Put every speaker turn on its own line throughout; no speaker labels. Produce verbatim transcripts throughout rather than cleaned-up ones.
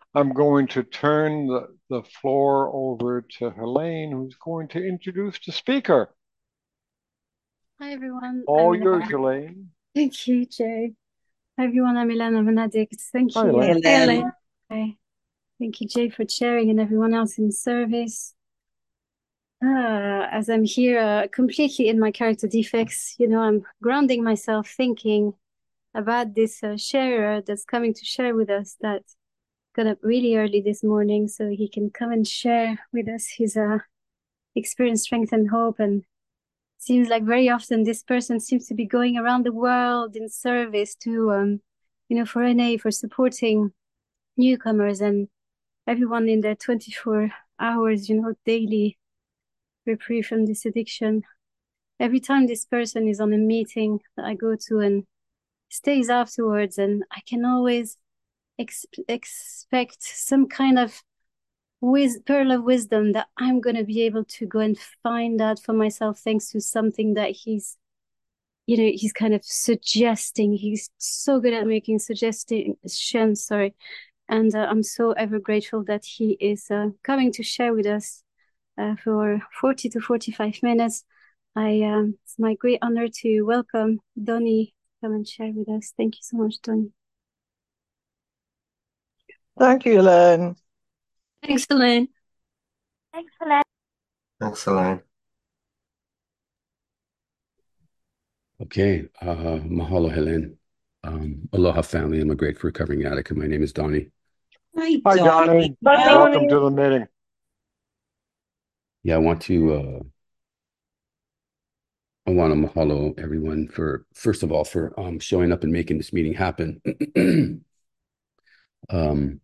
I'm going to turn the, the floor over to Helene, who's going to introduce the speaker.
Hi everyone, I'm
All yours,
Elaine.
Helene.
Thank you, Jay. Hi everyone, I'm Elena Benedict. Thank
Hi,
you.
Helene.
Hey, Len.
Hi. Thank you, Jay, for sharing and everyone else in service. Uh, as I'm here uh, completely in my character defects, you know, I'm grounding myself thinking about this uh, sharer that's coming to share with us that got up really early this morning so he can come and share with us his uh, experience, strength, and hope. And seems like very often this person seems to be going around the world in service to, um, you know, for N A, for supporting newcomers and everyone in their twenty-four hours, you know, daily reprieve from this addiction. Every time this person is on a meeting that I go to and stays afterwards, and I can always ex expect some kind of wis pearl of wisdom that I'm going to be able to go and find out for myself thanks to something that he's you know, he's kind of suggesting. He's so good at making suggestions, sorry. And uh, I'm so ever grateful that he is uh, coming to share with us uh, for forty to forty-five minutes. I um, It's my great honor to welcome Donny to come and share with us. Thank you so much, Donny.
Thank you, Len.
Thanks, Elaine.
Thanks, Elaine.
Okay, uh, mahalo, Helen. Um, aloha, family. I'm a grateful recovering addict, and my name is Donnie.
Hi,
Hi,
Donnie.
Donnie.
Hi,
Welcome
Donnie.
to the meeting.
Yeah, I want to uh, I want to mahalo everyone for first of all for um, showing up and making this meeting happen. um,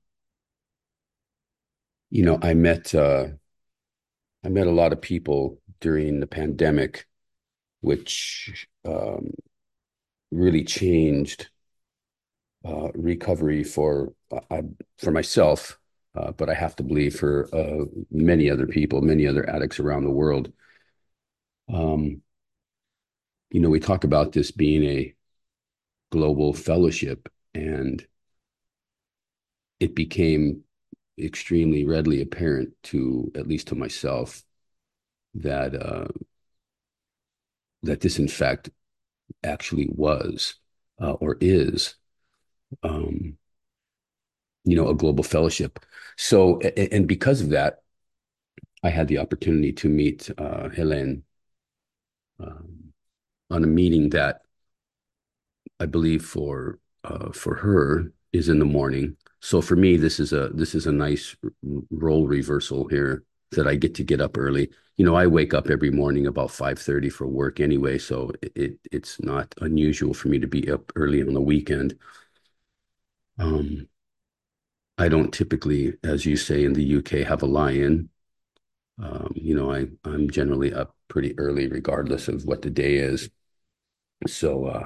you know, I met uh, I met a lot of people during the pandemic, which um, really changed uh, recovery for uh, for myself, uh, but I have to believe for uh, many other people, many other addicts around the world. Um, you know, we talk about this being a global fellowship, and it became extremely readily apparent to at least to myself that uh, that this, in fact, actually was uh, or is, um, you know, a global fellowship. So, and because of that, I had the opportunity to meet uh, Helen um, on a meeting that I believe for uh, for her is in the morning. So for me, this is a this is a nice role reversal here that I get to get up early. You know, I wake up every morning about five thirty for work anyway, so it it's not unusual for me to be up early on the weekend. Um, I don't typically, as you say in the U K, have a lie-in. Um, you know, I I'm generally up pretty early, regardless of what the day is. So uh,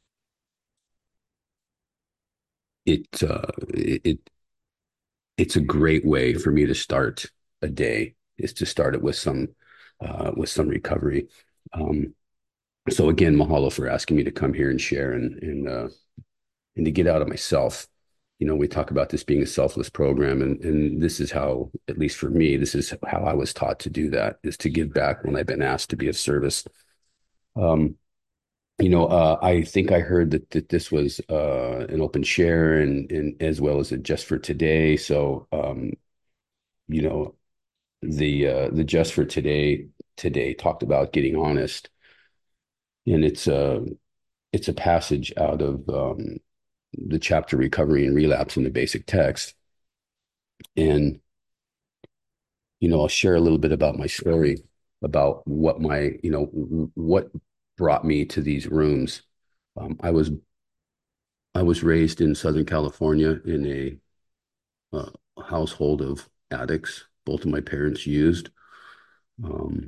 it uh, it it's a great way for me to start a day is to start it with some uh, with some recovery. Um, so again, mahalo for asking me to come here and share and and uh, and to get out of myself. You know, we talk about this being a selfless program, and and this is how, at least for me, this is how I was taught to do that, is to give back when I've been asked to be of service. Um, you know, uh, I think I heard that that this was uh, an open share, and and as well as a just for today. So, um, you know, the uh, the just for today today talked about getting honest, and it's a it's a passage out of um, the chapter recovery and relapse in the basic text, and you know I'll share a little bit about my story, about what my you know what brought me to these rooms. Um, I was I was raised in Southern California in a uh, household of addicts. Both of my parents used. Um,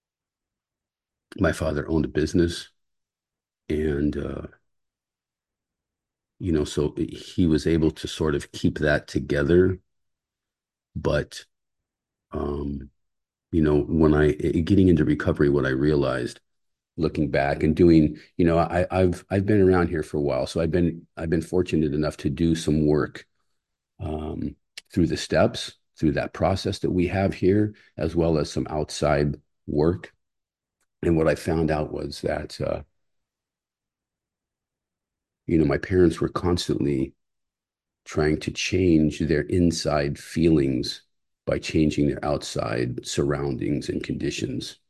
my father owned a business, and uh, you know, so he was able to sort of keep that together. But, um, you know, when I getting into recovery, what I realized looking back and doing, you know, I, I've I've been around here for a while, so I've been I've been fortunate enough to do some work, um, through the steps, through that process that we have here, as well as some outside work. And what I found out was that, uh, you know, my parents were constantly trying to change their inside feelings by changing their outside surroundings and conditions.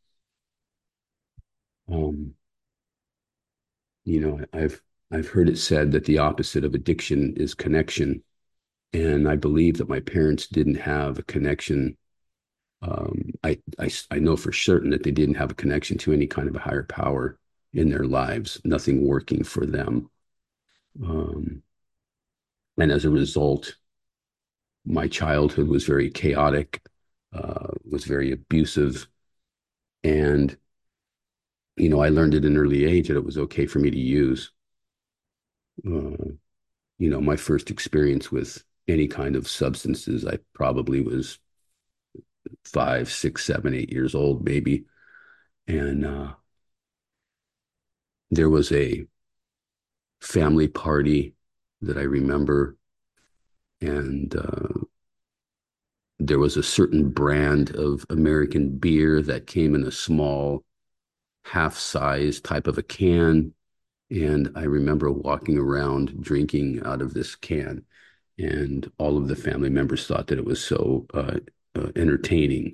Um, you know, I've I've heard it said that the opposite of addiction is connection. And I believe that my parents didn't have a connection. Um, I, I, I know for certain that they didn't have a connection to any kind of a higher power in their lives, nothing working for them. Um, and as a result, my childhood was very chaotic, uh, was very abusive. And, you know, I learned at an early age that it was okay for me to use. Uh, you know, my first experience with any kind of substances, I probably was five, six, seven, eight years old, maybe. And uh, there was a family party that I remember, and uh, there was a certain brand of American beer that came in a small, half-size type of a can. And I remember walking around drinking out of this can, and all of the family members thought that it was so uh, uh, entertaining.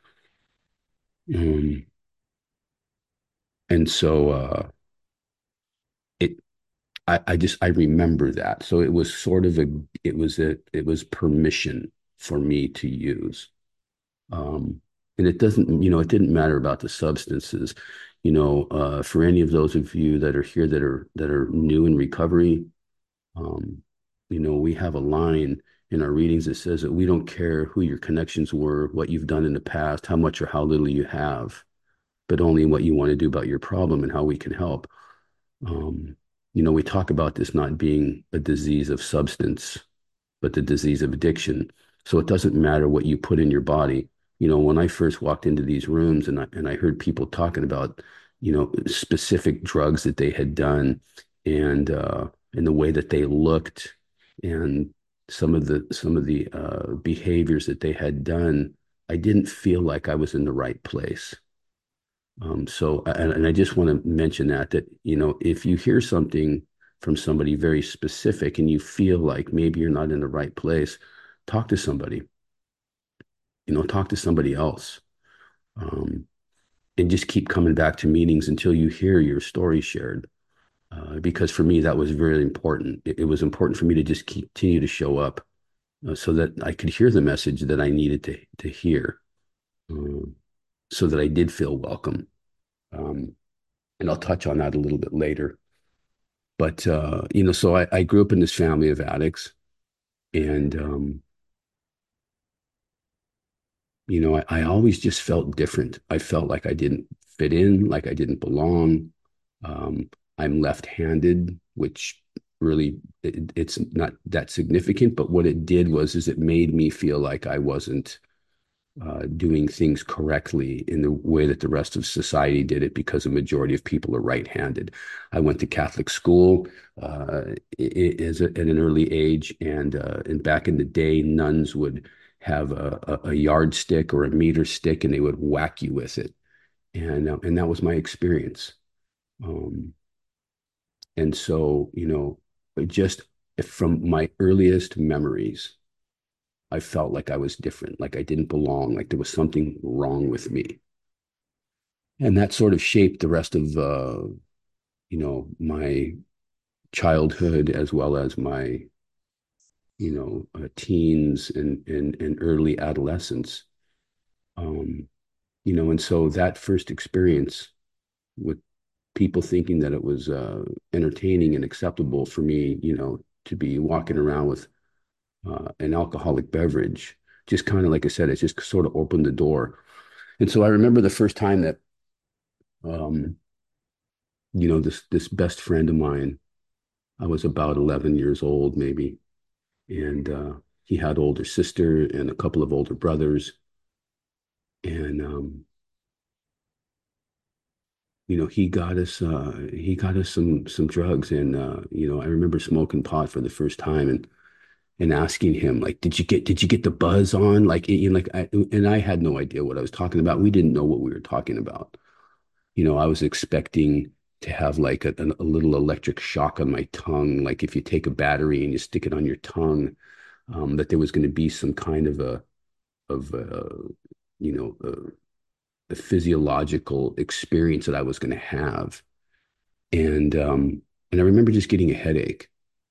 Um, and so uh, it, I, I just I remember that. So it was sort of a, it was a, it was permission for me to use. Um, and it doesn't, you know, it didn't matter about the substances. You know, uh, for any of those of you that are here that are that are new in recovery, um, you know, we have a line in our readings that says that we don't care who your connections were, what you've done in the past, how much or how little you have, but only what you want to do about your problem and how we can help. Um, you know, we talk about this not being a disease of substance, but the disease of addiction. So it doesn't matter what you put in your body. You know, when I first walked into these rooms and I, and I heard people talking about, you know, specific drugs that they had done, and uh, and the way that they looked, and some of the some of the uh, behaviors that they had done, I didn't feel like I was in the right place. Um, so, and, and I just want to mention that, that, you know, if you hear something from somebody very specific and you feel like maybe you're not in the right place, talk to somebody, you know, talk to somebody else. Um, and just keep coming back to meetings until you hear your story shared. Uh, because for me, that was very important. It, it was important for me to just continue to show up uh, so that I could hear the message that I needed to, to hear, um, so that I did feel welcome. Um, and I'll touch on that a little bit later. But, uh, you know, so I, I grew up in this family of addicts, and, um, you know, I, I always just felt different. I felt like I didn't fit in, like I didn't belong. Um, I'm left-handed, which really, it, it's not that significant, but what it did was, is it made me feel like I wasn't uh, doing things correctly in the way that the rest of society did it, because a majority of people are right-handed. I went to Catholic school uh, as a, at an early age, and uh, and back in the day, nuns would have a, a, a yardstick or a meter stick, and they would whack you with it, and uh, and that was my experience. Um, and so, you know, just from my earliest memories, I felt like I was different, like I didn't belong, like there was something wrong with me. And that sort of shaped the rest of, uh, you know, my childhood, as well as my, you know, uh, teens and, and, and early adolescence. Um, you know, and so that first experience with people thinking that it was uh, entertaining and acceptable for me, you know, to be walking around with uh, an alcoholic beverage, just kind of, like I said, it just sort of opened the door. And so I remember the first time that, um, you know, this this best friend of mine, I was about eleven years old, maybe, and uh, he had older sister and a couple of older brothers, and um, you know, he got us uh, he got us some some drugs, and uh, you know, I remember smoking pot for the first time, and and asking him, like, did you get did you get the buzz on? Like, you know, like I, and I had no idea what I was talking about. We didn't know what we were talking about. You know, I was expecting to have like a, a little electric shock on my tongue, like if you take a battery and you stick it on your tongue, um, that there was going to be some kind of a of a, you know a, a physiological experience that I was going to have, and um, and I remember just getting a headache,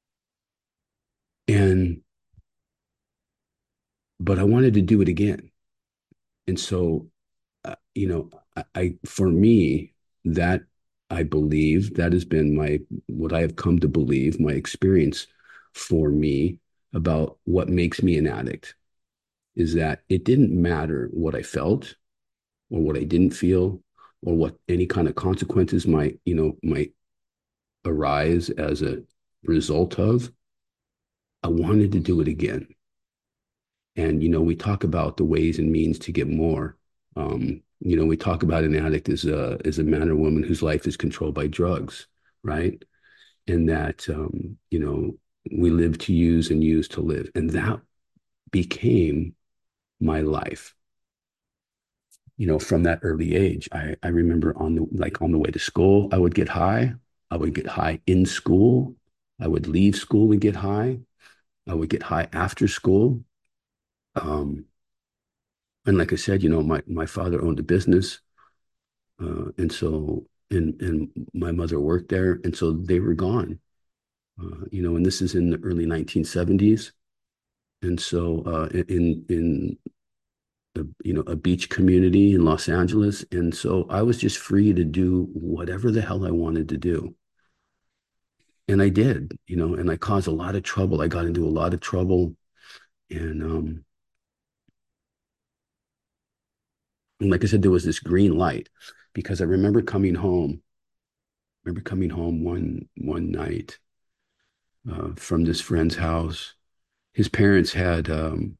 and but I wanted to do it again, and so uh, you know, I, I for me that I believe that has been my what I have come to believe my experience for me about what makes me an addict is that it didn't matter what I felt or what I didn't feel or what any kind of consequences might, you know, might arise as a result of. I wanted to do it again. And, you know, we talk about the ways and means to get more. Um, you know, we talk about an addict as a as a man or woman whose life is controlled by drugs, right? And that um, you know, we live to use and use to live. And that became my life. You know, from that early age. I, I remember on the like on the way to school, I would get high. I would get high in school. I would leave school and get high. I would get high after school. Um, and like I said, you know, my my father owned a business, uh, and so and and my mother worked there, and so they were gone. Uh, you know, and this is in the early nineteen seventies, and so uh, in in a, you know, a beach community in Los Angeles. And so I was just free to do whatever the hell I wanted to do. And I did, you know, and I caused a lot of trouble. I got into a lot of trouble. And, um, and like I said, there was this green light because I remember coming home, remember coming home one, one night uh, from this friend's house. His parents had, um,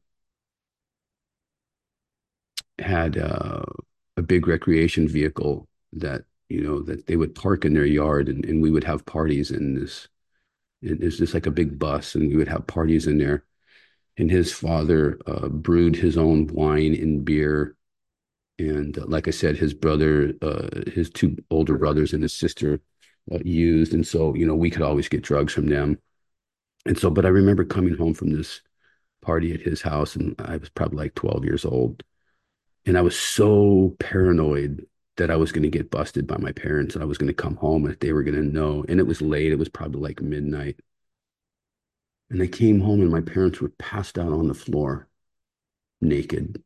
had uh, a big recreation vehicle that, you know, that they would park in their yard, and, and we would have parties in this. It was just like a big bus, and we would have parties in there. And his father uh, brewed his own wine and beer. And uh, like I said, his brother, uh, his two older brothers and his sister uh, used. And so, you know, we could always get drugs from them. And so, but I remember coming home from this party at his house, and I was probably like twelve years old. And I was so paranoid that I was going to get busted by my parents and I was going to come home and they were going to know. And it was late. It was probably like midnight. And I came home and my parents were passed out on the floor, naked.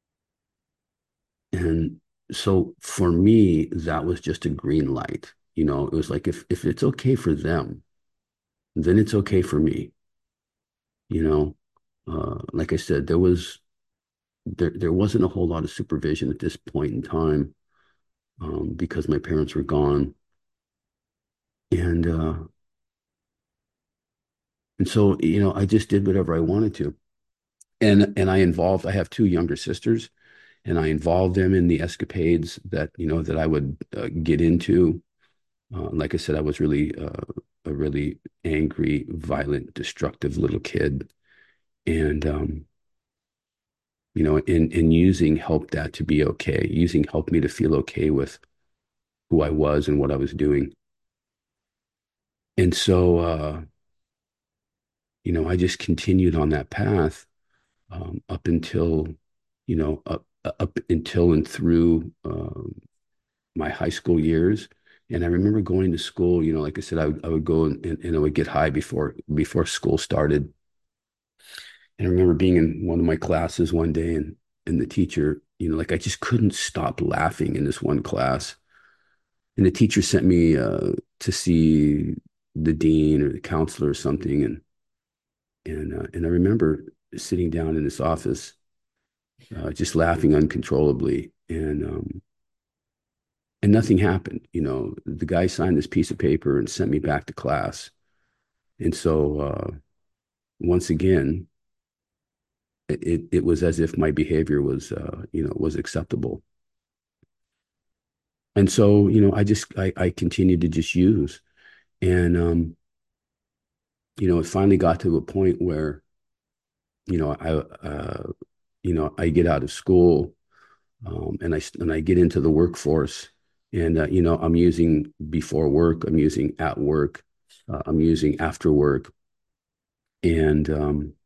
And so for me, that was just a green light. You know, it was like if if it's okay for them, then it's okay for me. You know, uh, like I said, there was there there wasn't a whole lot of supervision at this point in time, um, because my parents were gone. And uh, and so, you know, I just did whatever I wanted to. And and I involved, I have two younger sisters, and I involved them in the escapades that, you know, that I would uh, get into. Uh, like I said, I was really uh, a really angry, violent, destructive little kid. And um, you know, in in using helped that to be okay. Using helped me to feel okay with who I was and what I was doing. And so uh, you know, I just continued on that path um, up until, you know, up up until and through um, my high school years. And I remember going to school, you know, like I said, I would, I would go and, and I would get high before before school started. And I remember being in one of my classes one day, and and the teacher, you know, like I just couldn't stop laughing in this one class. And the teacher sent me uh, to see the dean or the counselor or something. And and uh, and I remember sitting down in this office, uh, just laughing uncontrollably. And um, and nothing happened. You know, the guy signed this piece of paper and sent me back to class. And so uh, once again, it, it was as if my behavior was, uh, you know, was acceptable. And so, you know, I just, I, I continued to just use. And, um, you know, it finally got to a point where you know, I, uh, you know, I get out of school, um, and I and I get into the workforce, and uh, you know, I'm using before work, I'm using at work, uh, I'm using after work, and um,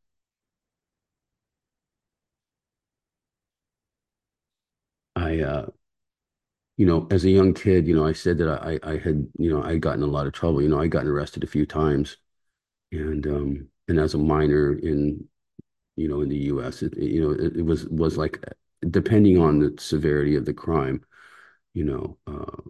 I, uh, you know, as a young kid, you know, I said that I, I had, you know, I got in a lot of trouble. You know, I gotten arrested a few times, and um, and as a minor in, you know, in the U S, it, you know, it, it was was like, depending on the severity of the crime, you know, uh,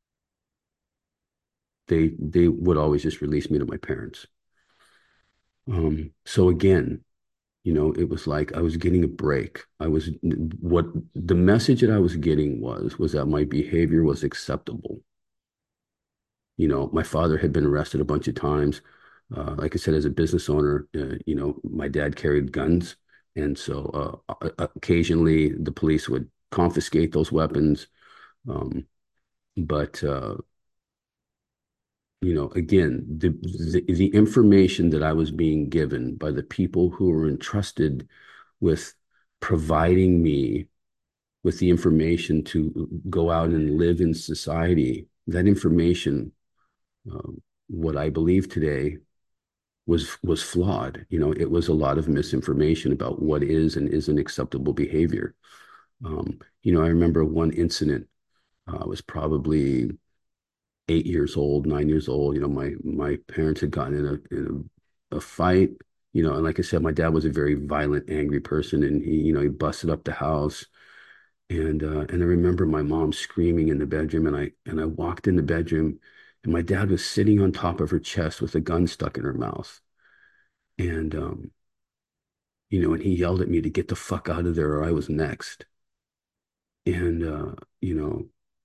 they they would always just release me to my parents. Um, so again, you know, it was like I was getting a break. I was what the message that I was getting was was that my behavior was acceptable. You know, my father had been arrested a bunch of times. Uh, like I said, as a business owner, uh, you know, my dad carried guns, and so uh, occasionally the police would confiscate those weapons. Um, but uh, you know, again, the, the the information that I was being given by the people who were entrusted with providing me with the information to go out and live in society, that information, um, what I believe today was was flawed. You know, it was a lot of misinformation about what is and isn't acceptable behavior. Um, you know, I remember one incident. Uh, I was probably eight years old, nine years old. You know, my my parents had gotten in a in a, a fight. You know, and like I said, my dad was a very violent, angry person, and he, you know, he busted up the house. And uh, and I remember my mom screaming in the bedroom, and I and I walked in the bedroom, and my dad was sitting on top of her chest with a gun stuck in her mouth. And um, you know, and he yelled at me to get the fuck out of there or I was next. And uh, you know,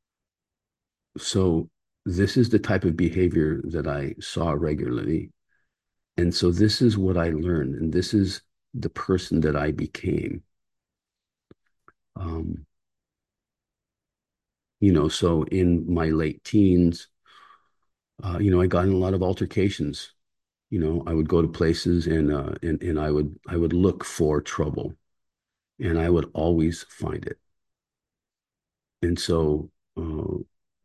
so this is the type of behavior that I saw regularly. And so this is what I learned, and this is the person that I became. Um, you know, so in my late teens, uh, you know, I got in a lot of altercations. You know, I would go to places, and uh, and and I would I would look for trouble, and I would always find it. And so, uh,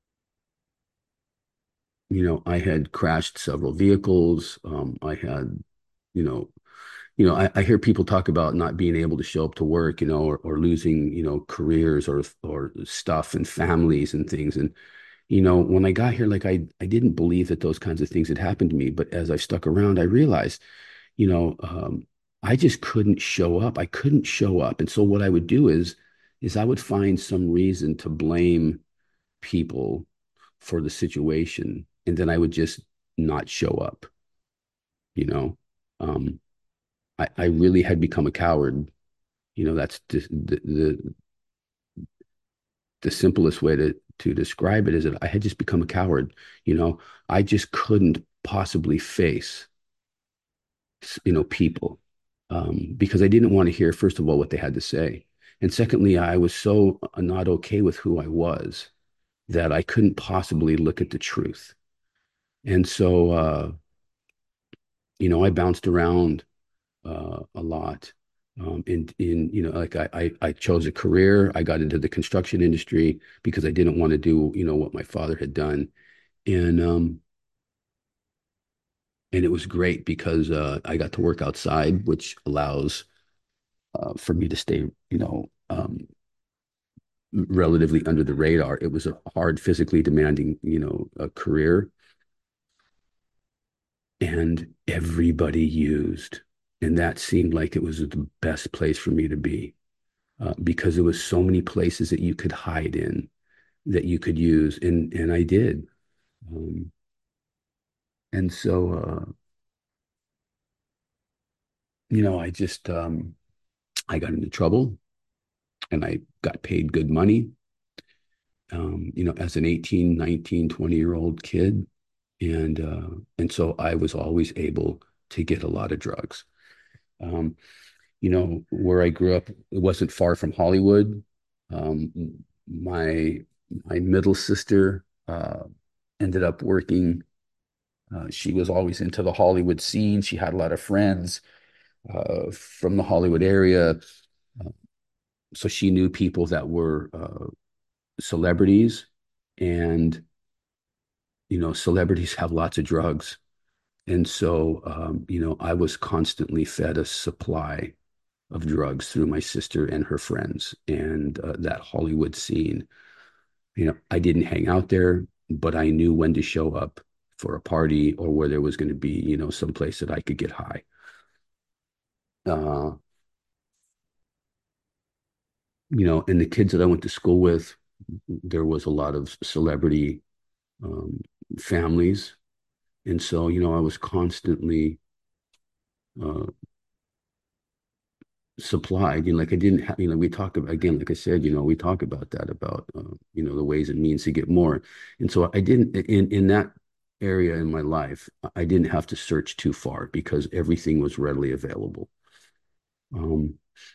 you know, I had crashed several vehicles. Um, I had, you know, you know, I, I hear people talk about not being able to show up to work, you know, or, or losing, you know, careers or or stuff and families and things. And, you know, when I got here, like I I didn't believe that those kinds of things had happened to me. But as I stuck around, I realized, you know, um, I just couldn't show up. I couldn't show up. And so what I would do is is I would find some reason to blame people for the situation, and then I would just not show up, you know. Um, I, I really had become a coward. You know, that's the, the the the simplest way to to describe it is that I had just become a coward. You know, I just couldn't possibly face, you know, people, um, because I didn't want to hear, first of all, what they had to say. And secondly, I was so not okay with who I was that I couldn't possibly look at the truth. And so, uh, you know, I bounced around uh, a lot. Um, in in you know, like I, I I chose a career. I got into the construction industry because I didn't want to do, you know, what my father had done, and um and it was great because uh, I got to work outside, which allows uh, for me to stay, you know, um, relatively under the radar. It was a hard, physically demanding, you know, a career, and everybody used, and that seemed like it was the best place for me to be, uh, because there was so many places that you could hide in, that you could use, and and I did. Um, and so, uh, you know, I just um, I got into trouble, and I got paid good money. Um, you know, as an eighteen, nineteen, twenty year old kid, and uh, and so I was always able to get a lot of drugs. Um, you know, where I grew up, it wasn't far from Hollywood. Um, my my middle sister uh, ended up working. Uh, she was always into the Hollywood scene. She had a lot of friends. uh, from the Hollywood area. Uh, so she knew people that were uh, celebrities, and you know, celebrities have lots of drugs. And so, um, you know, I was constantly fed a supply of drugs through my sister and her friends and uh, that Hollywood scene. You know, I didn't hang out there, but I knew when to show up for a party or where there was going to be, you know, someplace that I could get high. Uh, you know, and the kids that I went to school with, there was a lot of celebrity um, families. And so, you know, I was constantly uh, supplied. You know, like I didn't have, you know, we talk about, again, like I said, you know, we talk about that, about, uh, you know, the ways and means to get more. And so I didn't, in, in that area in my life, I didn't have to search too far because everything was readily available. Um,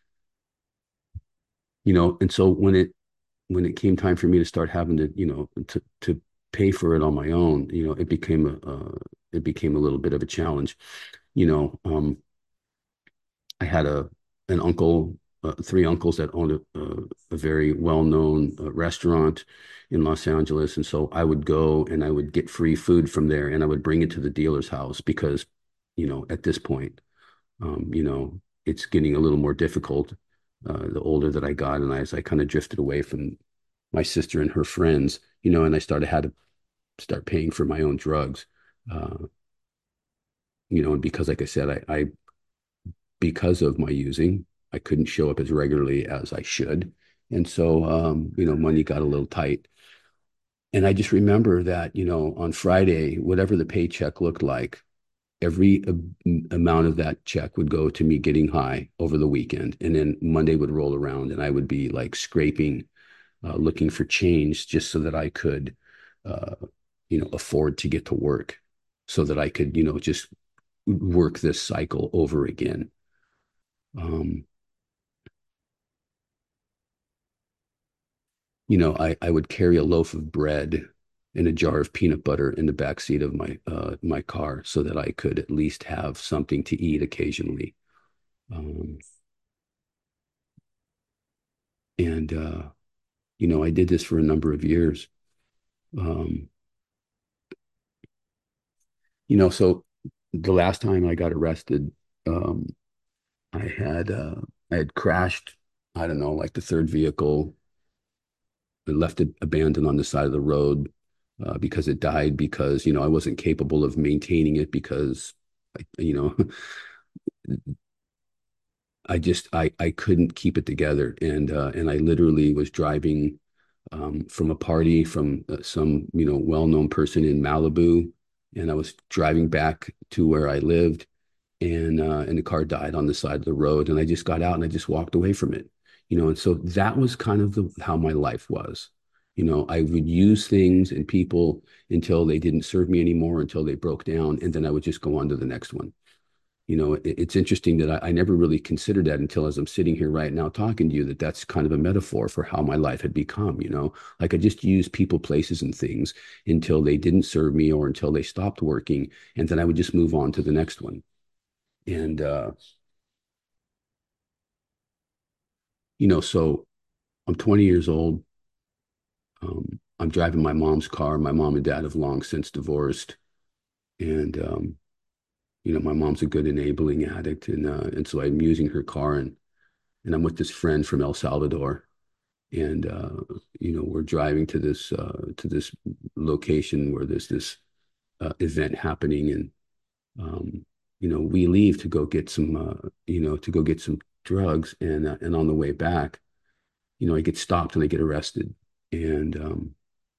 you know, and so when it, when it came time for me to start having to, you know, to, to pay for it on my own, you know, it became a, uh, it became a little bit of a challenge. You know, um, I had a an uncle, uh, three uncles that owned a, a, a very well-known uh, restaurant in Los Angeles, and so I would go and I would get free food from there, and I would bring it to the dealer's house because, you know, at this point, um, you know, it's getting a little more difficult. Uh, the older that I got, and I, as I kind of drifted away from my sister and her friends, you know, and I started had to start paying for my own drugs. Uh, you know, and because, like I said, I, I because of my using, I couldn't show up as regularly as I should. And so, um, you know, money got a little tight. And I just remember that, you know, on Friday, whatever the paycheck looked like, every a- amount of that check would go to me getting high over the weekend. And then Monday would roll around and I would be like scraping, uh, looking for change just so that I could, uh, you know, afford to get to work so that I could, you know, just work this cycle over again. Um, you know, I, I would carry a loaf of bread and a jar of peanut butter in the back seat of my uh, my car so that I could at least have something to eat occasionally. Um, and uh, you know, I did this for a number of years. Um, you know, so the last time I got arrested, um, I had uh, I had crashed, I don't know, like the third vehicle. I left it abandoned on the side of the road uh, because it died because, you know, I wasn't capable of maintaining it because, you know, I just I I couldn't keep it together, and uh, and I literally was driving um, from a party from uh, some, you know, well-known person in Malibu, and I was driving back to where I lived, and uh, and the car died on the side of the road, and I just got out and I just walked away from it, you know, and so that was kind of the how my life was. You know, I would use things and people until they didn't serve me anymore, until they broke down, and then I would just go on to the next one. You know, it, it's interesting that I, I never really considered that until as I'm sitting here right now talking to you, that that's kind of a metaphor for how my life had become, you know, like I just used people, places, and things until they didn't serve me or until they stopped working. And then I would just move on to the next one. And, uh, you know, so I'm twenty years old. Um, I'm driving my mom's car. My mom and dad have long since divorced. And, um, you know, my mom's a good enabling addict. And, uh, and so I'm using her car, and, and I'm with this friend from El Salvador. And, uh, you know, we're driving to this, uh, to this location where there's this uh, event happening. And, um, you know, we leave to go get some, uh, you know, to go get some drugs. And, uh, and on the way back, you know, I get stopped and I get arrested. And, um,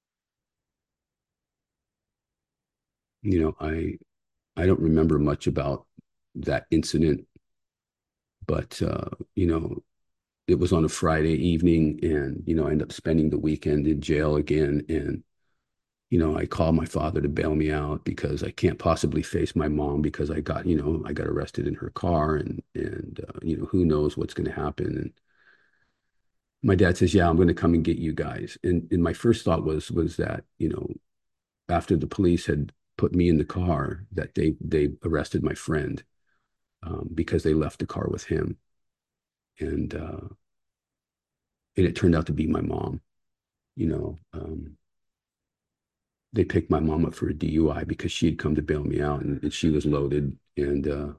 you know, I, I don't remember much about that incident, but, uh, you know, it was on a Friday evening, and, you know, I ended up spending the weekend in jail again. And, you know, I called my father to bail me out because I can't possibly face my mom because I got, you know, I got arrested in her car, and, and, uh, you know, who knows what's going to happen. And my dad says, yeah, I'm going to come and get you guys. And, and my first thought was, was that, you know, after the police had put me in the car, that they, they arrested my friend. um, because they left the car with him. And, uh, and it turned out to be my mom, you know, um, they picked my mom up for a D U I because she had come to bail me out, and, and she was loaded. And uh,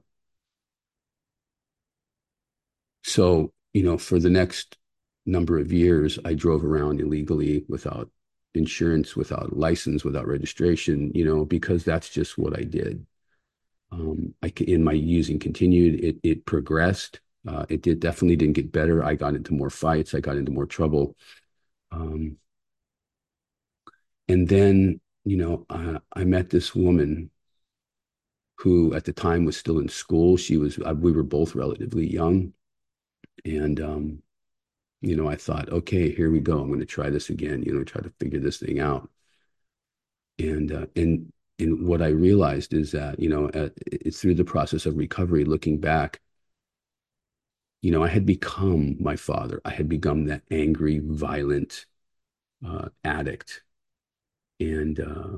so, you know, for the next number of years, I drove around illegally without insurance, without license, without registration, you know, because that's just what I did. Um, I in my using continued, it it progressed. Uh, it did definitely didn't get better. I got into more fights. I got into more trouble. Um, and then, you know, uh, I met this woman who at the time was still in school. She was, uh, we were both relatively young. And, um, you know, I thought, okay, here we go. I'm going to try this again, you know, try to figure this thing out. And, uh, and, and what I realized is that, you know, uh, it's through the process of recovery, looking back, you know, I had become my father. I had become that angry, violent uh, addict. And, uh,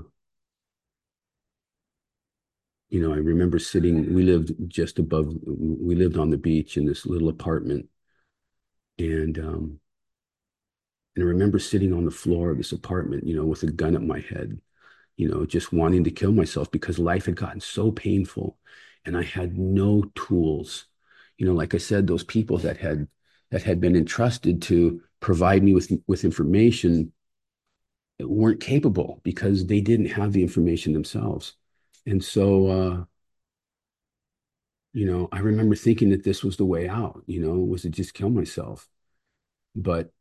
you know, I remember sitting, we lived just above, we lived on the beach in this little apartment. And, um, and I remember sitting on the floor of this apartment, you know, with a gun at my head, you know, just wanting to kill myself because life had gotten so painful and I had no tools. You know, like I said, those people that had that had been entrusted to provide me with with information weren't capable because they didn't have the information themselves. And so uh, you know, I remember thinking that this was the way out, you know, was to just kill myself. But,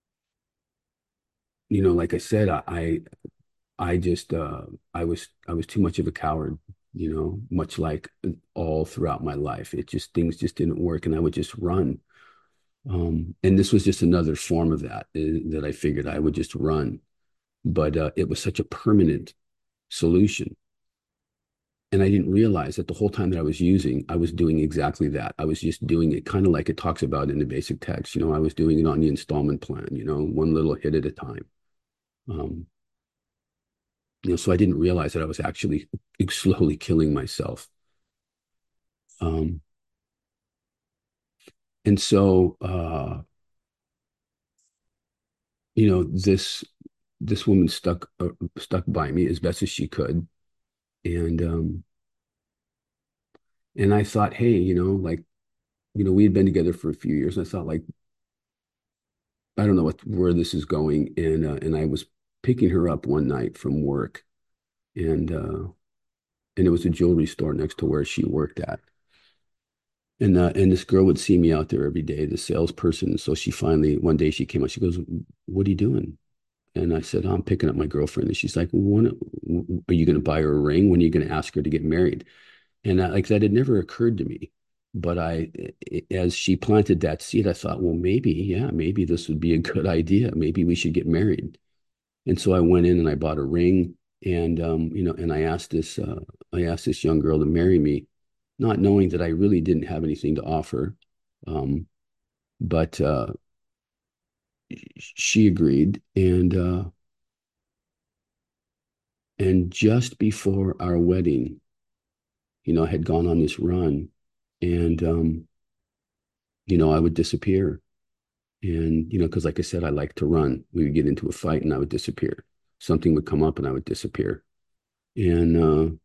you know, like I said, I I just uh I was I was too much of a coward, you know, much like all throughout my life. It just things just didn't work and I would just run. Um, and this was just another form of that uh, that I figured I would just run. But uh, it was such a permanent solution. And I didn't realize that the whole time that I was using, I was doing exactly that. I was just doing it kind of like it talks about in the basic text. You know, I was doing it on the installment plan, you know, one little hit at a time. Um, you know, so I didn't realize that I was actually slowly killing myself. Um, and so, uh, you know, this this woman stuck uh, stuck by me as best as she could, and um, and I thought, hey, you know, like, you know, we had been together for a few years, and I thought, like, I don't know what where this is going, and uh, and I was picking her up one night from work, and uh, and it was a jewelry store next to where she worked at. And uh, and this girl would see me out there every day, the salesperson. So she finally, one day she came out, she goes, "What are you doing?" And I said, "Oh, I'm picking up my girlfriend." And she's like, when, "Are you going to buy her a ring? When are you going to ask her to get married?" And I, like that had never occurred to me. But I, as she planted that seed, I thought, well, maybe, yeah, maybe this would be a good idea. Maybe we should get married. And so I went in and I bought a ring, and um, you know, and I asked this, uh, I asked this young girl to marry me, not knowing that I really didn't have anything to offer. Um, but uh, she agreed, and uh, and just before our wedding, you know, I had gone on this run, and um, you know, I would disappear, and you know, because like I said, I like to run. We would get into a fight, and I would disappear. Something would come up, and I would disappear, and uh,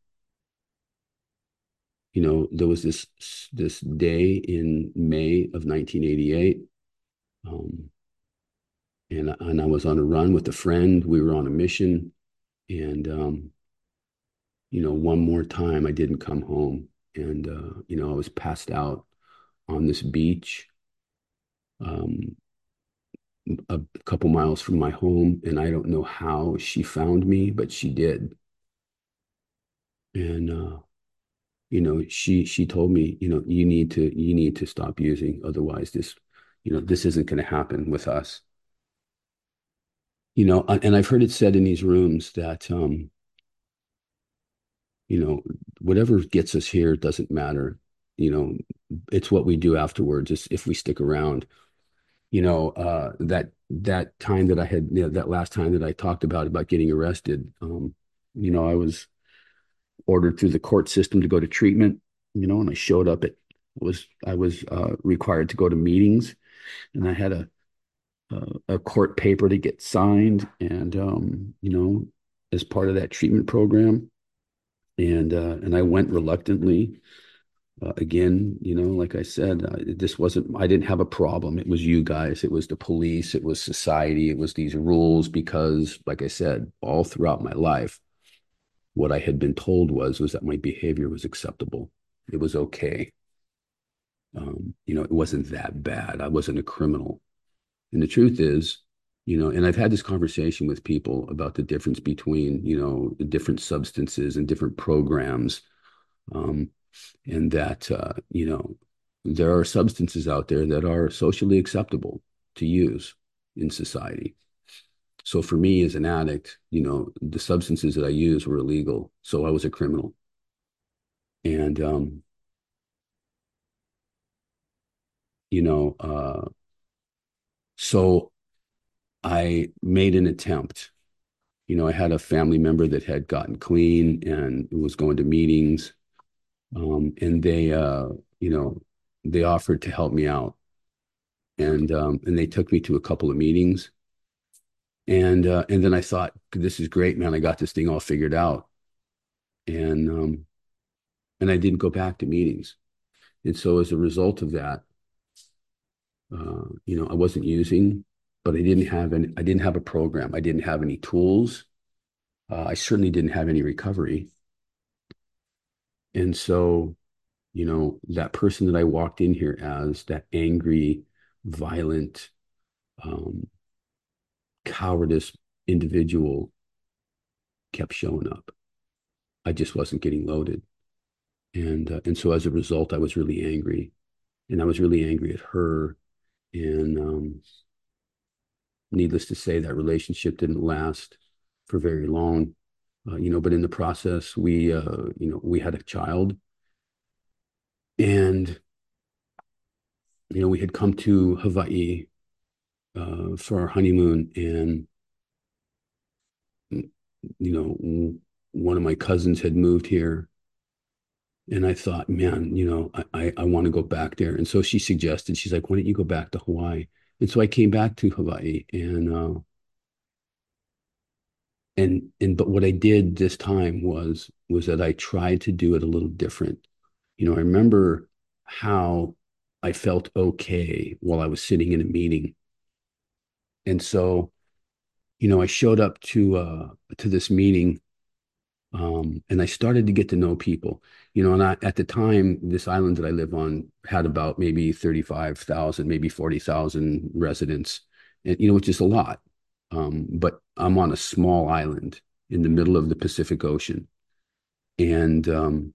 you know, there was this this day in May of nineteen eighty-eight. Um, and and I was on a run with a friend. We were on a mission, and um, you know, one more time I didn't come home, and uh, you know, I was passed out on this beach, um, a couple miles from my home, and I don't know how she found me, but she did, and uh, you know, she she told me, you know, you need to you need to stop using, otherwise this, you know, this isn't going to happen with us. You know, and I've heard it said in these rooms that um, you know, whatever gets us here doesn't matter. You know, it's what we do afterwards, is if we stick around. You know, uh, that that time that I had, you know, that last time that I talked about about getting arrested, um, you know, I was ordered through the court system to go to treatment, you know, and I showed up at was I was uh, required to go to meetings, and I had a a, a court paper to get signed, and um, you know, as part of that treatment program, and uh, and I went reluctantly. Uh, again, you know, like I said, uh, this wasn't, I didn't have a problem. It was you guys, it was the police, it was society, it was these rules, because, like I said, all throughout my life, what I had been told was was that my behavior was acceptable. It was okay. Um, you know, it wasn't that bad. I wasn't a criminal. And the truth is, you know, and I've had this conversation with people about the difference between, you know, the different substances and different programs. Um, and that, uh, you know, there are substances out there that are socially acceptable to use in society. So for me as an addict, you know, the substances that I used were illegal. So I was a criminal. And, um, you know, uh, so I made an attempt. You know, I had a family member that had gotten clean and was going to meetings. Um, and they, uh, you know, they offered to help me out. And, um, and they took me to a couple of meetings. And, uh, and then I thought, this is great, man. I got this thing all figured out. And, um, and I didn't go back to meetings. And so as a result of that, uh, you know, I wasn't using, but I didn't have any, I didn't have a program. I didn't have any tools. Uh, I certainly didn't have any recovery. And so, you know, that person that I walked in here as, that angry, violent, um, cowardice individual, kept showing up. I just wasn't getting loaded. And, uh, and so as a result, I was really angry, and I was really angry at her. And, um, needless to say, that relationship didn't last for very long. Uh, you know, but in the process, we, uh, you know, we had a child, and, you know, we had come to Hawaii uh, for our honeymoon, and, you know, one of my cousins had moved here, and I thought, man, you know, I, I, I want to go back there. And so she suggested, she's like, why don't you go back to Hawaii? And so I came back to Hawaii, and, uh, and, and, but what I did this time was, was that I tried to do it a little different. You know, I remember how I felt okay while I was sitting in a meeting. And so, you know, I showed up to, uh, to this meeting, um, and I started to get to know people, you know, and I, at the time, this island that I live on had about maybe thirty-five thousand, maybe forty thousand residents, and, you know, which is a lot. Um, but I'm on a small island in the middle of the Pacific Ocean. And, um,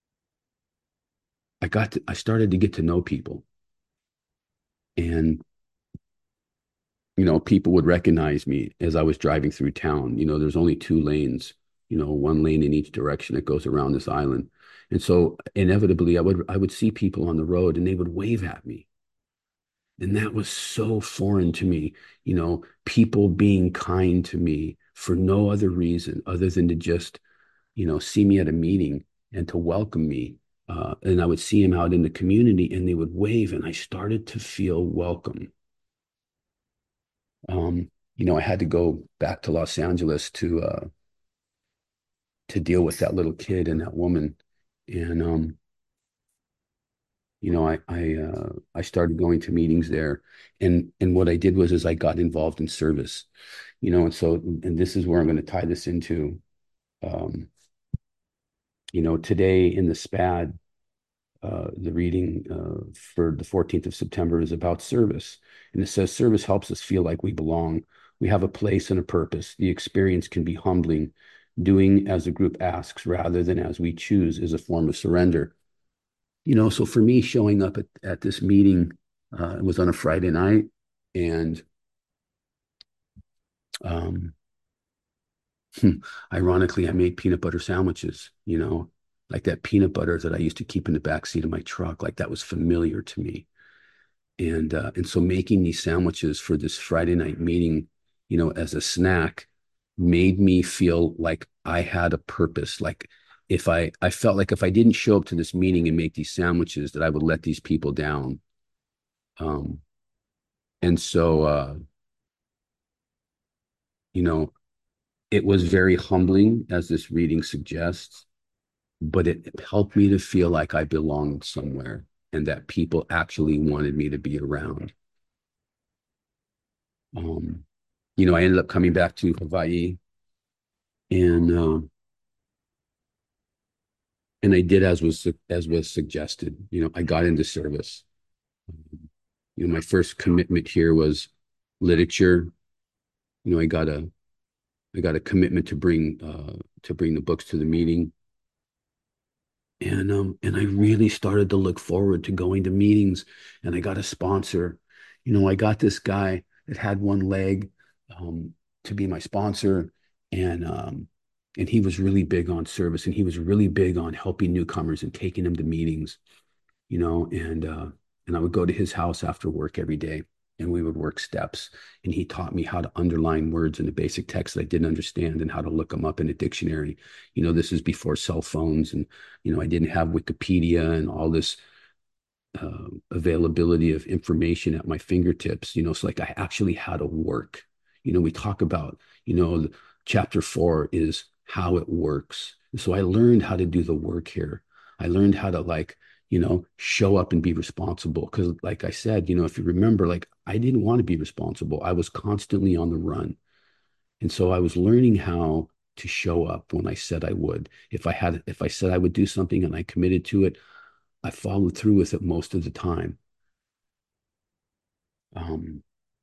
I got to, I started to get to know people, and, you know, people would recognize me as I was driving through town. You know, there's only two lanes, you know, one lane in each direction that goes around this island. And so inevitably I would, I would see people on the road, and they would wave at me. And that was so foreign to me, you know, people being kind to me for no other reason other than to just, you know, see me at a meeting and to welcome me. Uh, and I would see them out in the community, and they would wave, and I started to feel welcome. Um, you know, I had to go back to Los Angeles to uh, to deal with that little kid and that woman. And um, you know, I I uh, I started going to meetings there, and and what I did was is I got involved in service, you know, and so, and this is where I'm going to tie this into. Um, you know, today in the SPAD, uh, the reading uh, for the fourteenth of September is about service. And it says, service helps us feel like we belong. We have a place and a purpose. The experience can be humbling. Doing as a group asks rather than as we choose is a form of surrender. You know, so for me, showing up at, at this meeting, uh, it was on a Friday night, and um, ironically, I made peanut butter sandwiches, you know, like that peanut butter that I used to keep in the back seat of my truck, like that was familiar to me. And uh, and so making these sandwiches for this Friday night meeting, you know, as a snack, made me feel like I had a purpose, like if I I felt like if I didn't show up to this meeting and make these sandwiches, that I would let these people down. Um, and so uh, you know, it was very humbling, as this reading suggests, but it helped me to feel like I belonged somewhere and that people actually wanted me to be around. Um, you know, I ended up coming back to Hawaii, and uh, and I did as was as was suggested. You know, I got into service. Um, you know, my first commitment here was literature. You know, I got a I got a commitment to bring uh, to bring the books to the meeting. And um and I really started to look forward to going to meetings, and I got a sponsor. You know, I got this guy that had one leg um to be my sponsor, and um and he was really big on service, and he was really big on helping newcomers and taking them to meetings, you know, and uh and I would go to his house after work every day, and we would work steps, and he taught me how to underline words in the basic text that I didn't understand and how to look them up in a dictionary. You know, this is before cell phones, and you know, I didn't have Wikipedia and all this uh, availability of information at my fingertips. You know, it's like I actually had to work. You know, we talk about, you know, chapter four is how it works. And so I learned how to do the work here. I learned how to, like, you know, show up and be responsible. Because, like I said, you know, if you remember, like, I didn't want to be responsible. I was constantly on the run. And so I was learning how to show up when I said I would. If I had, if I said I would do something and I committed to it, I followed through with it most of the time. Um,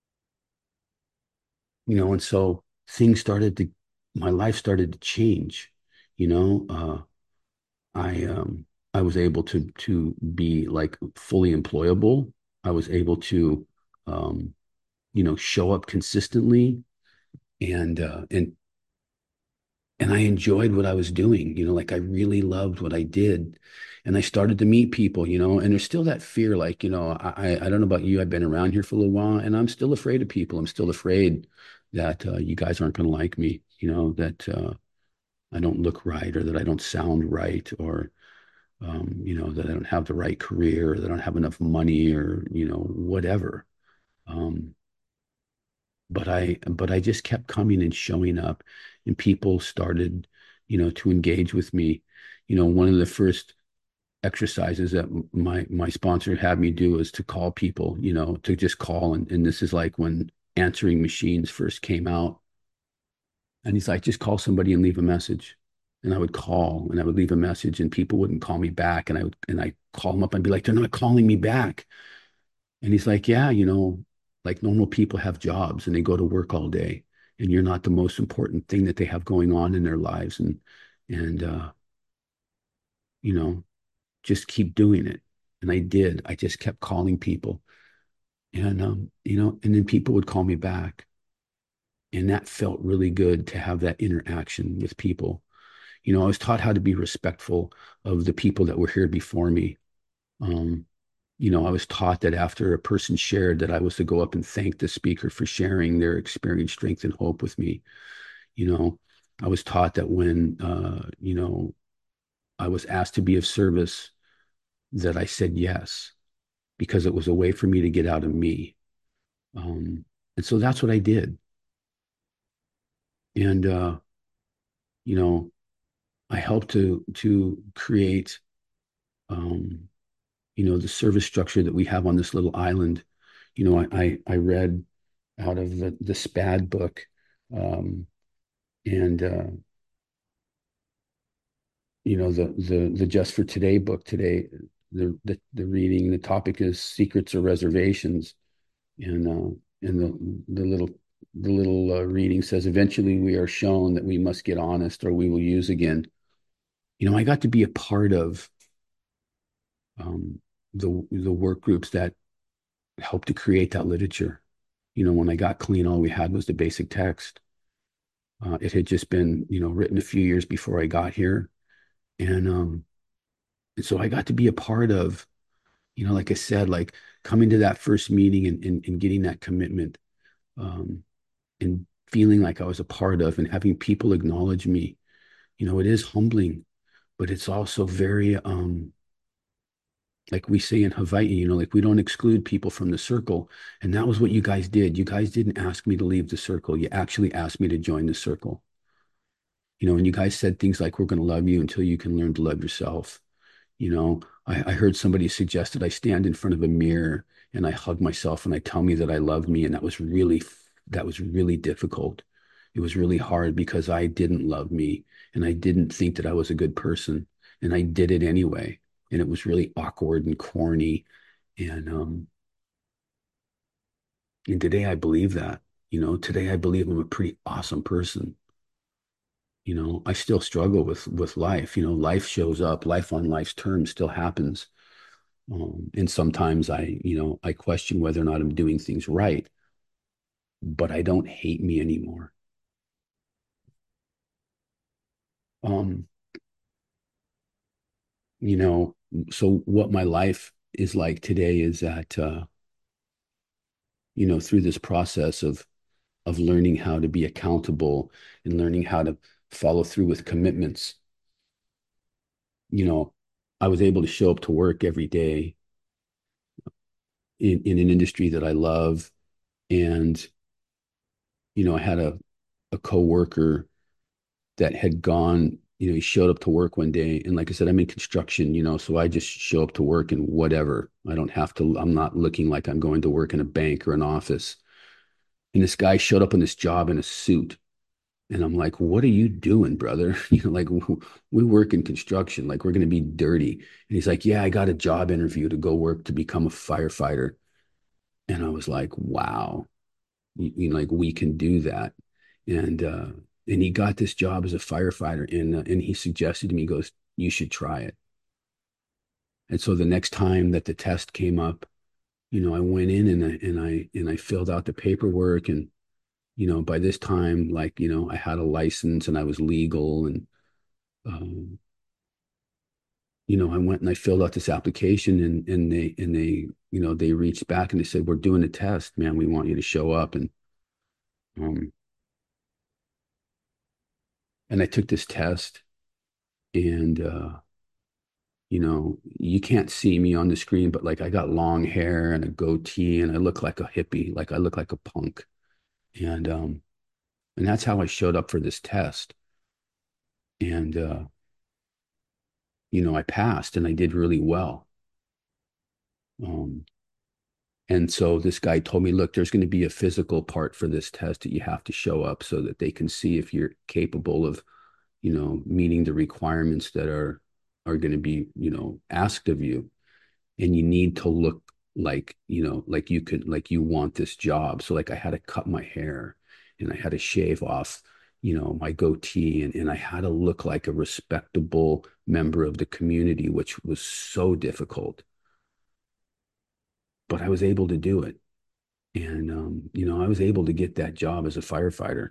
you know, and so things started to, my life started to change. You know, uh, I um, I was able to to be like fully employable. I was able to, um, you know, show up consistently, and uh, and and I enjoyed what I was doing. You know, like I really loved what I did. And I started to meet people, you know, and there's still that fear, like, you know, I, I don't know about you. I've been around here for a little while, and I'm still afraid of people. I'm still afraid that uh, you guys aren't going to like me, you know, that uh, I don't look right, or that I don't sound right, or, um, you know, that I don't have the right career, or that I don't have enough money, or, you know, whatever. Um, but I but I just kept coming and showing up, and people started, you know, to engage with me. You know, one of the first exercises that my my sponsor had me do is to call people, you know, to just call, and, and this is like when answering machines first came out. And he's like, just call somebody and leave a message. And I would call and I would leave a message, and people wouldn't call me back. And I would and I call them up and be like, they're not calling me back. And he's like, yeah, you know, like normal people have jobs and they go to work all day, and you're not the most important thing that they have going on in their lives. And, and, uh, you know, just keep doing it. And I did. I just kept calling people, and, um, you know, and then people would call me back. And that felt really good to have that interaction with people. You know, I was taught how to be respectful of the people that were here before me. Um, you know, I was taught that after a person shared, that I was to go up and thank the speaker for sharing their experience, strength, and hope with me. You know, I was taught that when, uh, you know, I was asked to be of service, that I said yes, because it was a way for me to get out of me. Um, and so that's what I did. And, uh, you know, I helped to, to create, um, you know, the service structure that we have on this little island. You know, I, I, I read out of the, the SPAD book. Um, and, uh, you know, the, the, the Just for Today book today, the, the, the reading, the topic is secrets or reservations. And, uh, and the, the little, the little uh, reading says, eventually we are shown that we must get honest or we will use again. You know, I got to be a part of, um, the, the work groups that helped to create that literature. You know, when I got clean, all we had was the basic text. Uh, it had just been, you know, written a few years before I got here. And, um, and so I got to be a part of, you know, like I said, like coming to that first meeting, and, and, and getting that commitment, um, and feeling like I was a part of, and having people acknowledge me. You know, it is humbling, but it's also very, um, like we say in Hawaii, you know, like we don't exclude people from the circle. And that was what you guys did. You guys didn't ask me to leave the circle. You actually asked me to join the circle. You know, and you guys said things like, we're going to love you until you can learn to love yourself. You know, I, I heard somebody suggested I stand in front of a mirror and I hug myself and I tell me that I love me. And that was really, that was really difficult. It was really hard because I didn't love me and I didn't think that I was a good person. And I did it anyway. And it was really awkward and corny. And um, and today I believe that, you know, today I believe I'm a pretty awesome person. You know, I still struggle with with life. You know, life shows up, life on life's terms still happens. Um, and sometimes I, you know, I question whether or not I'm doing things right, but I don't hate me anymore. Um, you know, so what my life is like today is that, uh, you know, through this process of of learning how to be accountable and learning how to follow through with commitments, you know, I was able to show up to work every day in, in an industry that I love. And, you know, I had a, a coworker that had gone, you know, he showed up to work one day. And like I said, I'm in construction, you know, so I just show up to work and whatever. I don't have to, I'm not looking like I'm going to work in a bank or an office. And this guy showed up on this job in a suit. And I'm like, what are you doing, brother? You know, like we work in construction, like we're going to be dirty. And he's like, yeah, I got a job interview to go work to become a firefighter. And I was like, wow, you, you know, like we can do that. And, uh, and he got this job as a firefighter and, uh, and he suggested to me, he goes, you should try it. And so the next time that the test came up, you know, I went in and I, and I, and I filled out the paperwork and, you know, by this time, like, you know, I had a license and I was legal and, um, you know, I went and I filled out this application and, and they, and they, you know, they reached back and they said, we're doing a test, man. We want you to show up. And, um, and I took this test and, uh, you know, you can't see me on the screen, but like I got long hair and a goatee and I look like a hippie, like I look like a punk. And, um, and that's how I showed up for this test. And, uh, you know, I passed and I did really well. Um, and so this guy told me, look, there's going to be a physical part for this test that you have to show up so that they can see if you're capable of, you know, meeting the requirements that are are going to be, you know, asked of you. And you need to look like, you know, like you could, like you want this job. So like I had to cut my hair and I had to shave off, you know, my goatee and, and I had to look like a respectable member of the community, which was so difficult. But I was able to do it. And, um, you know, I was able to get that job as a firefighter.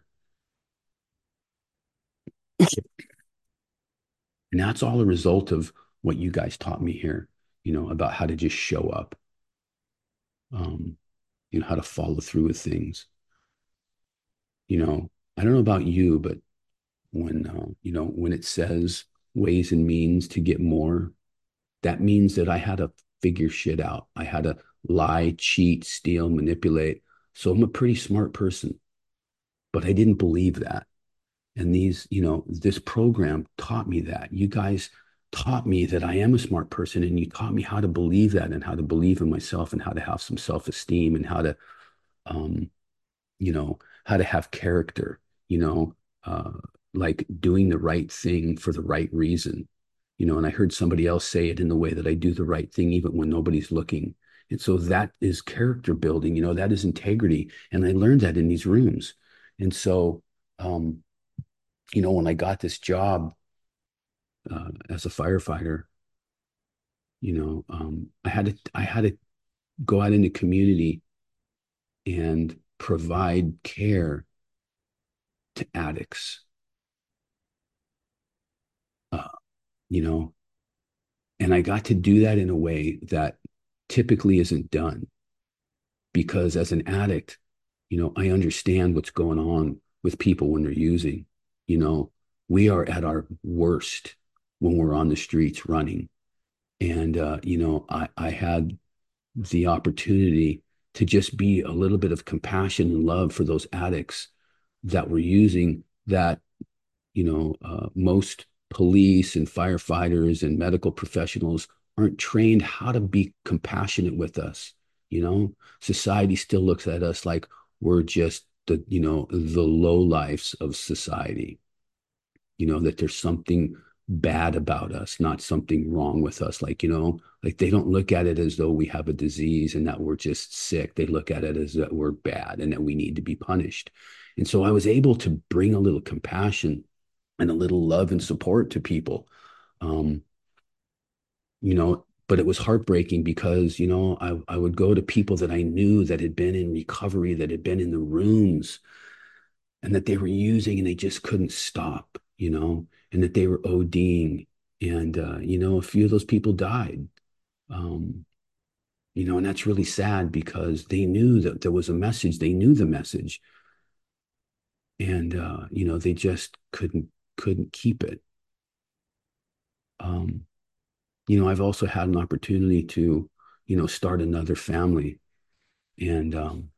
And that's all a result of what you guys taught me here, you know, about how to just show up, um, you know, how to follow through with things. You know, I don't know about you, but when, uh, you know, when it says ways and means to get more, that means that I had to figure shit out. I had to lie, cheat, steal, manipulate. So I'm a pretty smart person, but I didn't believe that. And these, you know, this program taught me that. You guys taught me that I am a smart person, and you taught me how to believe that and how to believe in myself and how to have some self-esteem and how to, um, you know, how to have character, you know, uh, like doing the right thing for the right reason, you know, and I heard somebody else say it in the way that I do the right thing even when nobody's looking. And so that is character building, you know, that is integrity. And I learned that in these rooms. And so, um, you know, when I got this job uh, as a firefighter, you know, um, I had to I had to go out in the community and provide care to addicts, uh, you know, and I got to do that in a way that typically isn't done because as an addict, you know, I understand what's going on with people when they're using, you know, we are at our worst when we're on the streets running. And, uh, you know, I, I had the opportunity to just be a little bit of compassion and love for those addicts that were using that, you know, uh, most police and firefighters and medical professionals aren't trained how to be compassionate with us. You know, society still looks at us like we're just the, you know, the low lives of society, you know, that there's something bad about us, not something wrong with us. Like, you know, like they don't look at it as though we have a disease and that we're just sick. They look at it as that we're bad and that we need to be punished. And so I was able to bring a little compassion and a little love and support to people. Um, you know, but it was heartbreaking because, you know, I, I would go to people that I knew that had been in recovery, that had been in the rooms and that they were using and they just couldn't stop, you know, and that they were ODing. And, uh, you know, a few of those people died. Um, you know, and that's really sad because they knew that there was a message. They knew the message. And, uh, you know, they just couldn't, couldn't keep it. Um, you know, I've also had an opportunity to, you know, start another family. And, um,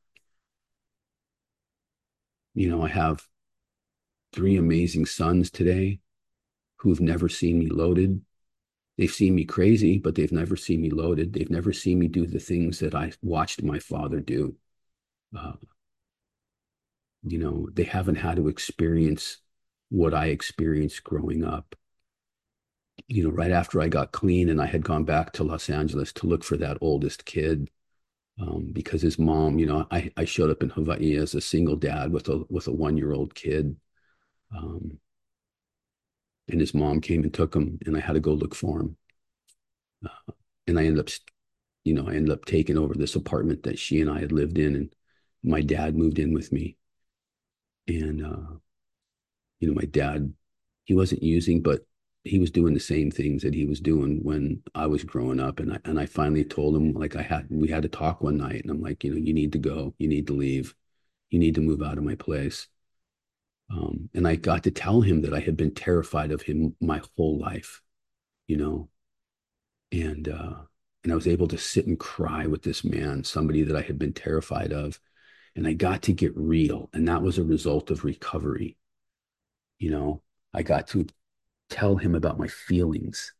you know, I have three amazing sons today who've never seen me loaded. They've seen me crazy, but they've never seen me loaded. They've never seen me do the things that I watched my father do. Uh, you know, they haven't had to experience what I experienced growing up. You know, right after I got clean and I had gone back to Los Angeles to look for that oldest kid, um, because his mom, you know, I, I showed up in Hawaii as a single dad with a with a one-year-old kid. Um, and his mom came and took him, and I had to go look for him. Uh, and I ended up, you know, I ended up taking over this apartment that she and I had lived in, and my dad moved in with me. And uh, you know, my dad, he wasn't using, but he was doing the same things that he was doing when I was growing up. And I and I finally told him, like, I had we had to talk one night, and I'm like, you know, you need to go, you need to leave, you need to move out of my place. Um, and I got to tell him that I had been terrified of him my whole life, you know, and uh, and I was able to sit and cry with this man, somebody that I had been terrified of, and I got to get real, and that was a result of recovery. You know, I got to tell him about my feelings,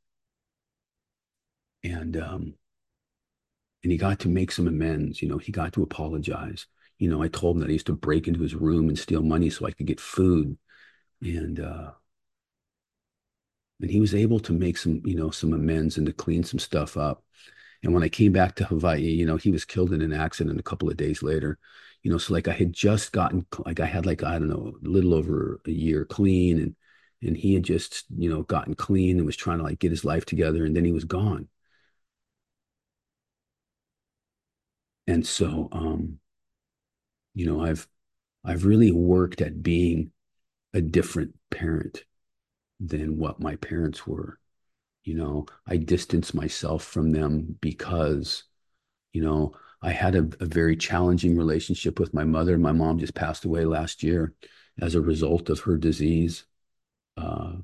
and um, and he got to make some amends. You know, he got to apologize. You know, I told him that I used to break into his room and steal money so I could get food, and uh, and he was able to make some, you know, some amends and to clean some stuff up. And when I came back to Hawaii, you know, he was killed in an accident a couple of days later. You know, so like I had just gotten, like I had like, I don't know, a little over a year clean, and and he had just, you know, gotten clean and was trying to like get his life together, and then he was gone. And so, um, you know, I've I've really worked at being a different parent than what my parents were. You know, I distanced myself from them because, you know, I had a, a very challenging relationship with my mother. My mom just passed away last year as a result of her disease. Uh,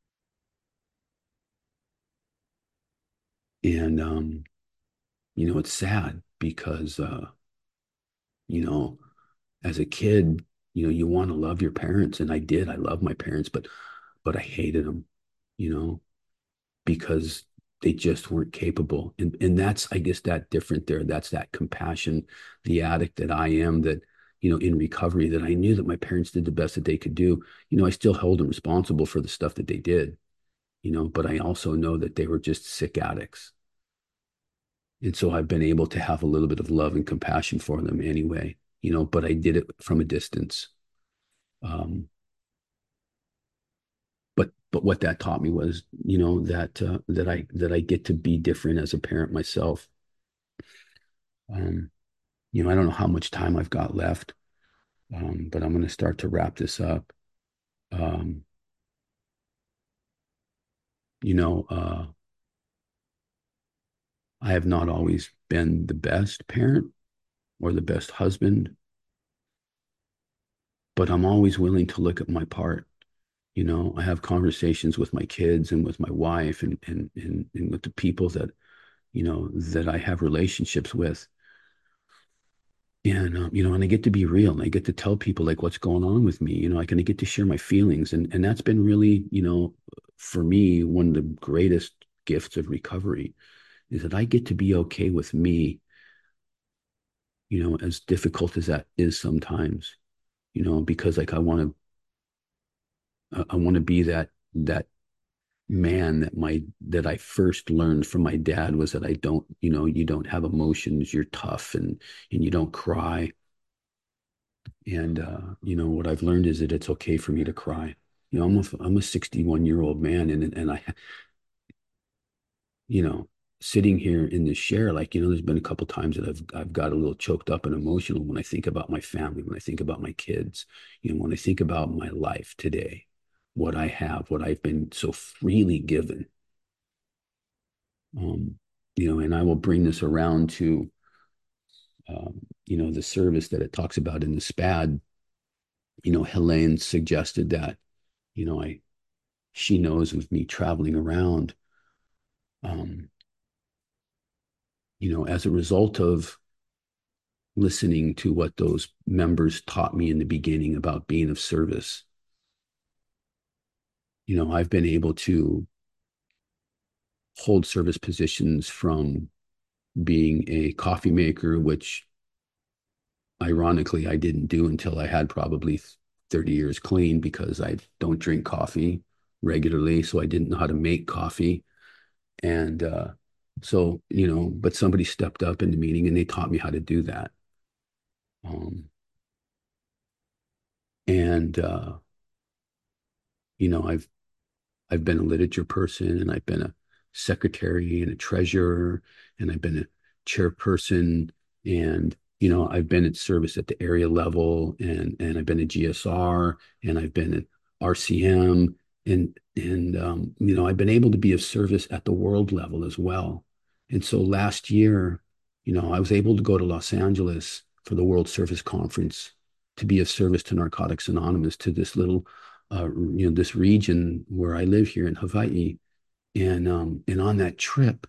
and, um, you know, it's sad because, uh, you know, as a kid, you know, you want to love your parents. And I did. I love my parents, but, but I hated them, you know, because they just weren't capable. And and that's, I guess, that different there. That's that compassion, the addict that I am, that, you know, in recovery, that I knew that my parents did the best that they could do. You know, I still held them responsible for the stuff that they did, you know, but I also know that they were just sick addicts. And so I've been able to have a little bit of love and compassion for them anyway, you know, but I did it from a distance. Um, but but what that taught me was, you know, that uh, that I that I get to be different as a parent myself. Um, you know, I don't know how much time I've got left, um, but I'm going to start to wrap this up. Um, you know, uh, I have not always been the best parent or the best husband, but I'm always willing to look at my part. You know, I have conversations with my kids and with my wife and and and, and with the people that, you know, that I have relationships with. And um, you know, and I get to be real and I get to tell people like what's going on with me. You know, I kind of get to share my feelings. And and that's been really, you know, for me, one of the greatest gifts of recovery is that I get to be okay with me, you know, as difficult as that is sometimes, you know, because like I want to I want to be that that man that my that I first learned from my dad was that I don't, you know, you don't have emotions, you're tough and and you don't cry. And uh, you know, what I've learned is that it's okay for me to cry. You know, I'm a I'm a sixty-one year old man and and I, you know, sitting here in this chair, like, you know, there's been a couple times that I've I've got a little choked up and emotional when I think about my family, when I think about my kids, you know, when I think about my life today, what I have, what I've been so freely given. Um, you know, and I will bring this around to, um, you know, the service that it talks about in the SPAD. You know, Helene suggested that, you know, I, she knows with me traveling around, um, you know, as a result of listening to what those members taught me in the beginning about being of service, you know, I've been able to hold service positions from being a coffee maker, which ironically, I didn't do until I had probably thirty years clean because I don't drink coffee regularly. So I didn't know how to make coffee. And uh, so, you know, but somebody stepped up in the meeting and they taught me how to do that. Um, and, uh, you know, I've, I've been a literature person and I've been a secretary and a treasurer and I've been a chairperson and you know I've been at service at the area level and and I've been a G S R and I've been at R C M and and um, you know I've been able to be of service at the world level as well. And so last year, you know, I was able to go to Los Angeles for the World Service Conference to be of service to Narcotics Anonymous to this little uh, you know, this region where I live here in Hawaii. And um, and on that trip,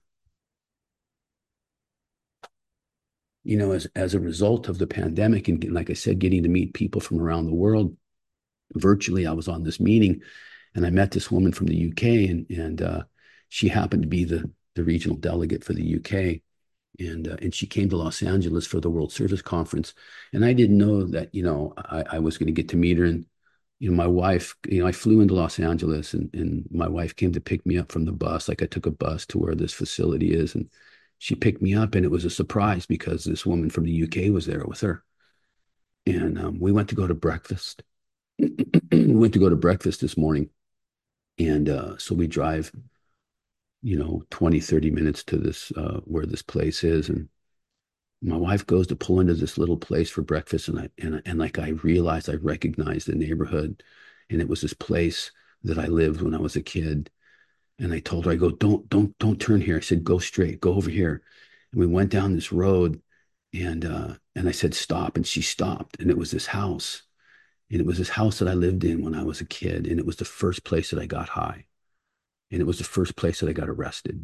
you know, as as a result of the pandemic, and like I said, getting to meet people from around the world virtually, I was on this meeting, and I met this woman from the U K, and and uh, she happened to be the the regional delegate for the U K, and uh, and she came to Los Angeles for the World Service Conference, and I didn't know that, you know, I, I was going to get to meet her. And you know, my wife, you know, I flew into Los Angeles and, and my wife came to pick me up from the bus. Like I took a bus to where this facility is and she picked me up and it was a surprise because this woman from the U K was there with her. And um, we went to go to breakfast. We went to go to breakfast this morning. And uh, so we drive, you know, twenty, thirty minutes to this, uh, where this place is. And my wife goes to pull into this little place for breakfast and I and and like I realized I recognized the neighborhood and it was this place that I lived when I was a kid. And I told her, I go, don't don't don't turn here. I said, go straight, go over here. And we went down this road and uh and I said stop and she stopped and it was this house. And it was this house that I lived in when I was a kid and it was the first place that I got high. And it was the first place that I got arrested.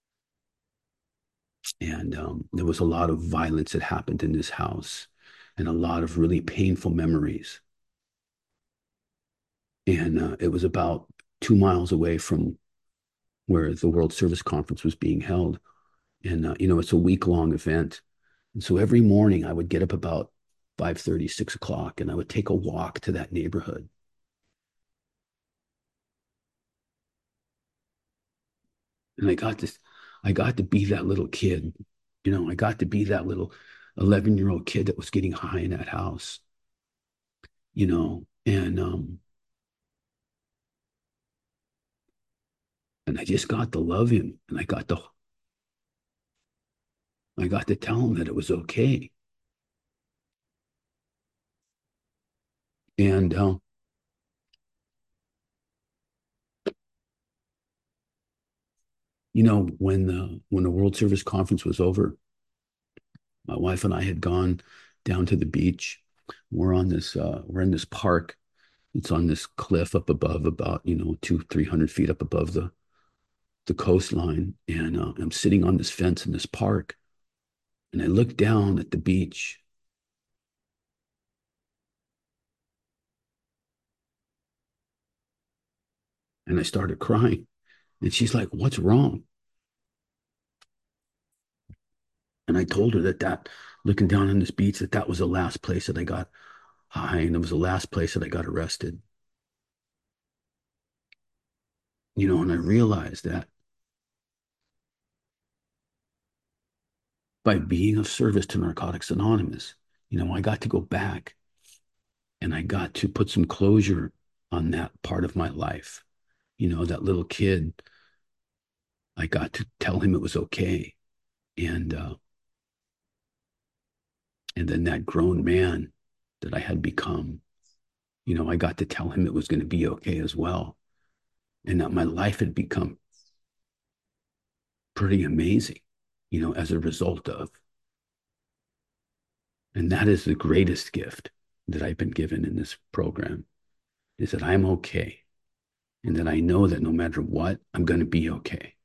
And um, there was a lot of violence that happened in this house and a lot of really painful memories. And uh, it was about two miles away from where the World Service Conference was being held. And, uh, you know, it's a week long event. And so every morning I would get up about five thirty, six o'clock, and I would take a walk to that neighborhood. And I got this, I got to be that little kid. You know, I got to be that little eleven year old kid that was getting high in that house, you know, and, um, and I just got to love him and I got to, I got to tell him that it was okay. And, um, you know, when the, when the World Service Conference was over, my wife and I had gone down to the beach. We're on this, uh, we're in this park It's on this cliff up above, about, you know, two, three hundred feet up above the the coastline. And uh, I'm sitting on this fence in this park, and I look down at the beach. And I started crying. And she's like, "What's wrong?" And I told her that that looking down on this beach, that that was the last place that I got high, and it was the last place that I got arrested. You know, and I realized that by being of service to Narcotics Anonymous, you know, I got to go back and I got to put some closure on that part of my life. You know, that little kid, I got to tell him it was okay. And, uh, and then that grown man that I had become, you know, I got to tell him it was going to be okay as well. And that my life had become pretty amazing, you know, as a result of. And that is the greatest gift that I've been given in this program, is that I'm okay. And that I know that no matter what, I'm going to be okay.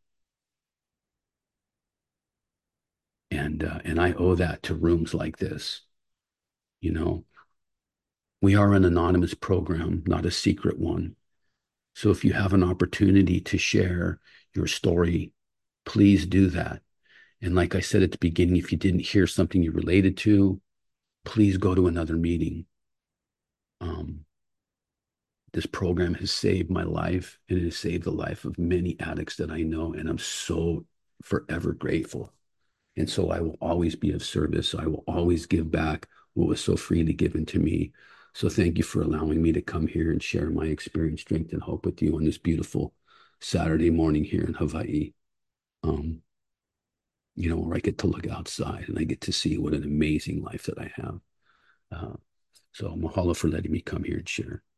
And, uh, and I owe that to rooms like this. You know, we are an anonymous program, not a secret one. So if you have an opportunity to share your story, please do that. And like I said at the beginning, if you didn't hear something you related to, please go to another meeting. Um, this program has saved my life, and it has saved the life of many addicts that I know. And I'm so forever grateful. And so I will always be of service. I will always give back what was so freely given to me. So thank you for allowing me to come here and share my experience, strength, and hope with you on this beautiful Saturday morning here in Hawaii. Um, you know, where I get to look outside and I get to see what an amazing life that I have. Uh, so mahalo for letting me come here and share.